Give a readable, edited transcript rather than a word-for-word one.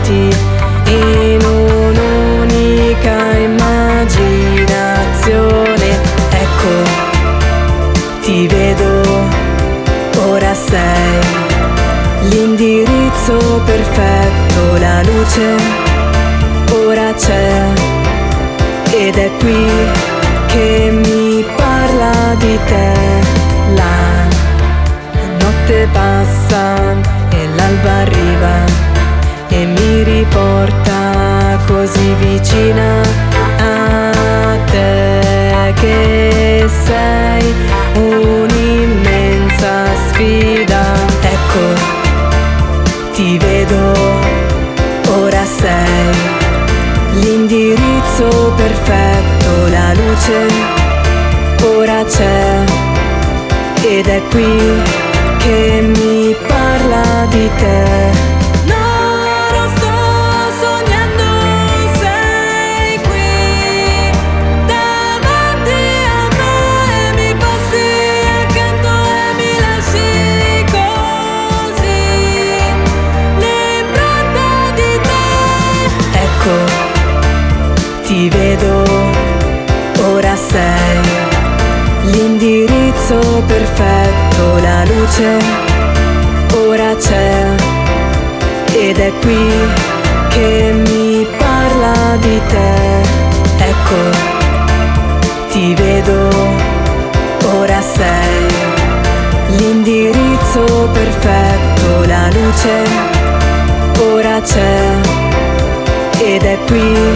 avanti in un'unica immaginazione. Ecco, ti vedo, ora sei l'indirizzo perfetto, la luce ora c'è ed è qui che mi parla di te. La notte passa e l'alba arriva e mi riporta così vicina a te, che sei un'immensa sfida. Ecco, ti vedo, ora sei l'indirizzo perfetto, la luce ora c'è ed è qui che mi parla di te. Non sto sognando, sei qui davanti a me, mi passi accanto e mi lasci così, l'impronta di te. Ecco, ti vedo, ora sei l'indirizzo perfetto, la luce ora c'è ed è qui che mi parla di te. Ecco, ti vedo, ora sei l'indirizzo perfetto, la luce ora c'è ed è qui